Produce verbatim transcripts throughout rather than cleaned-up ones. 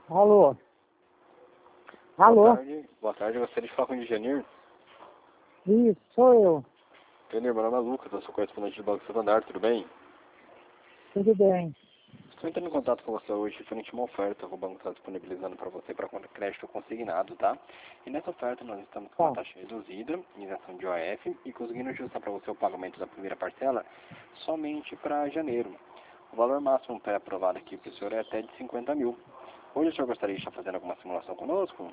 Alô? Boa Alô? tarde. Boa tarde, eu gostaria de falar com o engenheiro. Isso, sou eu. Engenheiro, meu nome é Lucas, eu sou correspondente do Banco Santander, tudo bem? Tudo bem. Estou entrando em contato com você hoje referente a uma oferta que o banco está disponibilizando para você para conta crédito consignado, tá? E nessa oferta nós estamos com uma Tá. taxa reduzida, isenção de O F e conseguindo ajustar para você o pagamento da primeira parcela somente para janeiro. O valor máximo pré-aprovado aqui para o senhor é até de cinquenta mil. Hoje o senhor gostaria de estar fazendo alguma simulação conosco?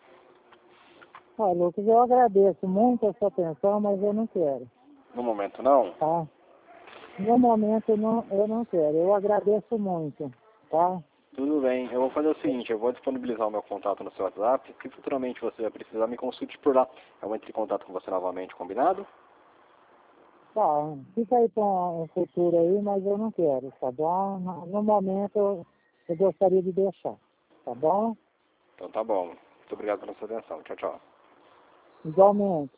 Ó, Lucas, eu agradeço muito a sua atenção, mas eu não quero, No momento não? tá? No momento eu não, eu não quero. Eu agradeço muito, tá? Tudo bem, eu vou fazer o seguinte, eu vou disponibilizar o meu contato no seu WhatsApp, se futuramente você vai precisar, me consulte por lá. Eu vou entrar em contato com você novamente, combinado? Tá, fica aí para um futuro aí, mas eu não quero, tá bom? No, no momento eu, eu gostaria de deixar, tá bom? Então tá bom. Muito obrigado pela sua atenção. Tchau, tchau. Igualmente.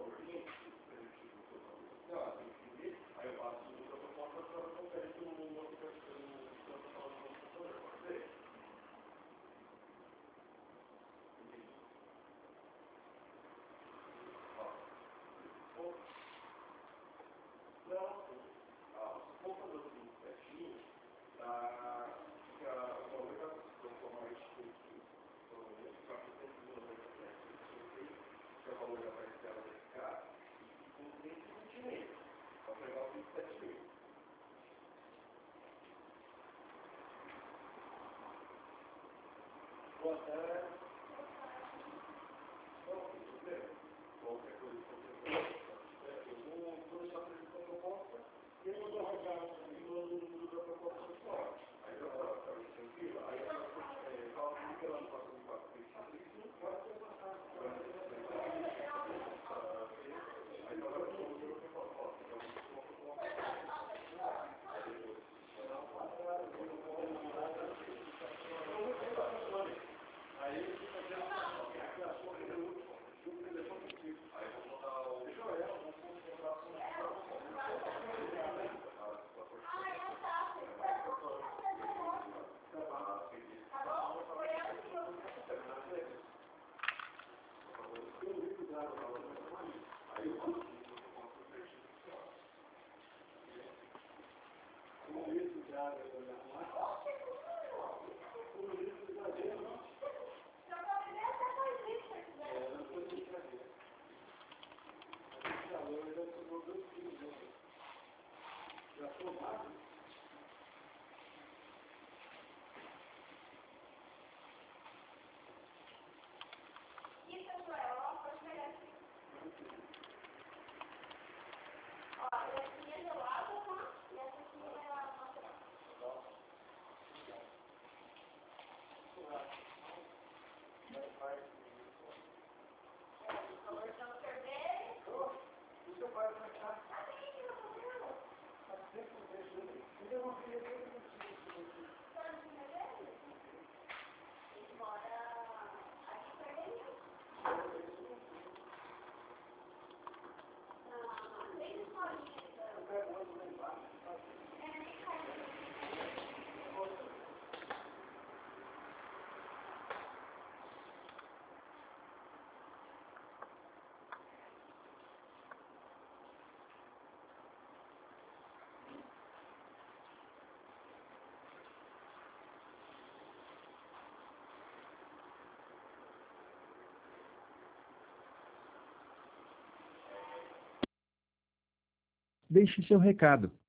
Deixe seu recado.